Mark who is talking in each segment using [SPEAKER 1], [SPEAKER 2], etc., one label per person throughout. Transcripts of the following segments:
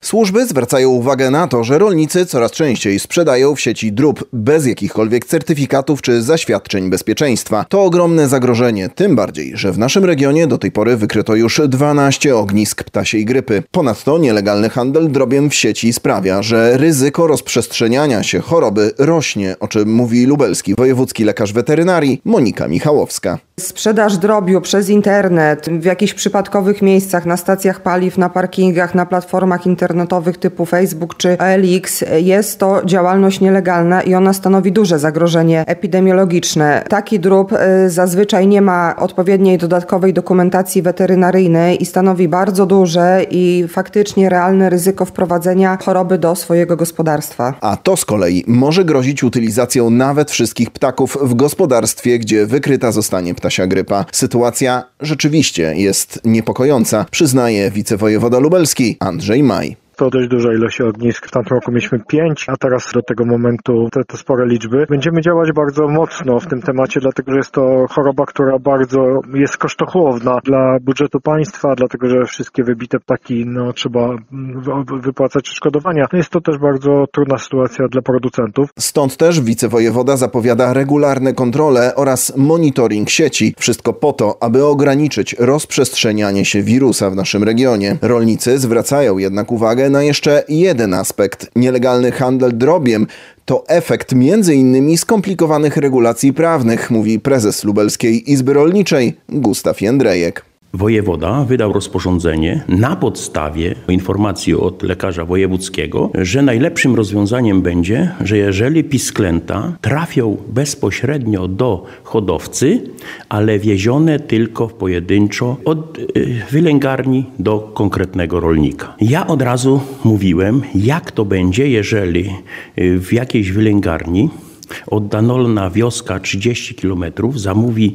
[SPEAKER 1] Służby zwracają uwagę na to, że rolnicy coraz częściej sprzedają w sieci drób bez jakichkolwiek certyfikatów czy zaświadczeń bezpieczeństwa. To ogromne zagrożenie, tym bardziej, że w naszym regionie do tej pory wykryto już 12 ognisk ptasiej grypy. Ponadto nielegalny handel drobiem w sieci sprawia, że ryzyko rozprzestrzeniania się choroby rośnie, o czym mówi lubelski wojewódzki lekarz weterynarii Monika Michałowska.
[SPEAKER 2] Sprzedaż drobiu przez internet, w jakichś przypadkowych miejscach, na stacjach paliw, na parkingach, na platformach internetowych typu Facebook czy OLX jest to działalność nielegalna i ona stanowi duże zagrożenie epidemiologiczne. Taki drób zazwyczaj nie ma odpowiedniej dodatkowej dokumentacji weterynaryjnej i stanowi bardzo duże i faktycznie realne ryzyko wprowadzenia choroby do swojego gospodarstwa.
[SPEAKER 1] A to z kolei może grozić utylizacją nawet wszystkich ptaków w gospodarstwie, gdzie wykryta zostanie ptasia grypa. Sytuacja rzeczywiście jest niepokojąca, przyznaje wicewojewoda lubelski Andrzej Maj.
[SPEAKER 3] To dość duża ilość ognisk. W tamtym roku mieliśmy 5, a teraz do tego momentu to spore liczby. Będziemy działać bardzo mocno w tym temacie, dlatego że jest to choroba, która bardzo jest kosztochłonna dla budżetu państwa, dlatego że wszystkie wybite ptaki trzeba wypłacać odszkodowania. Jest to też bardzo trudna sytuacja dla producentów.
[SPEAKER 1] Stąd też wicewojewoda zapowiada regularne kontrole oraz monitoring sieci. Wszystko po to, aby ograniczyć rozprzestrzenianie się wirusa w naszym regionie. Rolnicy zwracają jednak uwagę na jeszcze jeden aspekt. Nielegalny handel drobiem to efekt m.in. skomplikowanych regulacji prawnych, mówi prezes Lubelskiej Izby Rolniczej Gustaw Jędrejek.
[SPEAKER 4] Wojewoda wydał rozporządzenie na podstawie informacji od lekarza wojewódzkiego, że najlepszym rozwiązaniem będzie, że jeżeli pisklęta trafią bezpośrednio do hodowcy, ale wiezione tylko pojedynczo od wylęgarni do konkretnego rolnika. Ja od razu mówiłem, jak to będzie, jeżeli w jakiejś wylęgarni oddalona wioska 30 km zamówi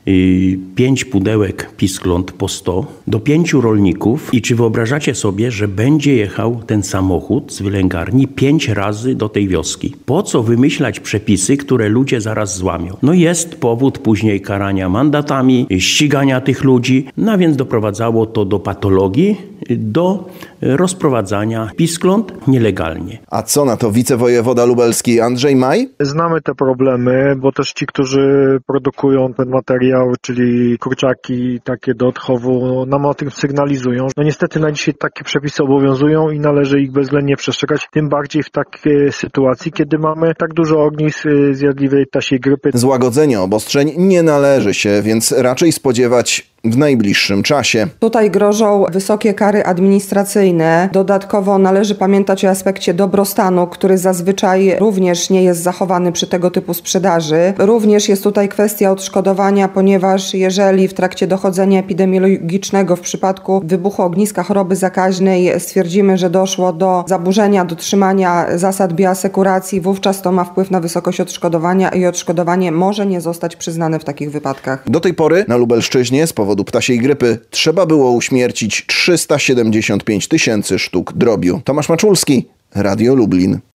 [SPEAKER 4] 5 pudełek piskląt po 100 do 5 rolników i czy wyobrażacie sobie, że będzie jechał ten samochód z wylęgarni 5 razy do tej wioski? Po co wymyślać przepisy, które ludzie zaraz złamią? Jest powód później karania mandatami, ścigania tych ludzi, więc doprowadzało to do patologii, do rozprowadzania piskląt nielegalnie.
[SPEAKER 1] A co na to wicewojewoda lubelski Andrzej Maj?
[SPEAKER 3] Znamy te problemy, bo też ci, którzy produkują ten materiał, czyli kurczaki takie do odchowu, nam o tym sygnalizują. Niestety na dzisiaj takie przepisy obowiązują i należy ich bezwzględnie przestrzegać, tym bardziej w takiej sytuacji, kiedy mamy tak dużo ognisk zjadliwej ptasiej grypy.
[SPEAKER 1] Złagodzenia obostrzeń nie należy się więc raczej spodziewać w najbliższym czasie.
[SPEAKER 2] Tutaj grożą wysokie kary administracyjne. Dodatkowo należy pamiętać o aspekcie dobrostanu, który zazwyczaj również nie jest zachowany przy tego typu sprzedaży. Również jest tutaj kwestia odszkodowania, ponieważ jeżeli w trakcie dochodzenia epidemiologicznego w przypadku wybuchu ogniska choroby zakaźnej stwierdzimy, że doszło do zaburzenia dotrzymania zasad bioasekuracji, wówczas to ma wpływ na wysokość odszkodowania i odszkodowanie może nie zostać przyznane w takich wypadkach.
[SPEAKER 1] Do tej pory na Lubelszczyźnie z powodu ptasiej grypy trzeba było uśmiercić 375 000 sztuk drobiu. Tomasz Maczulski, Radio Lublin.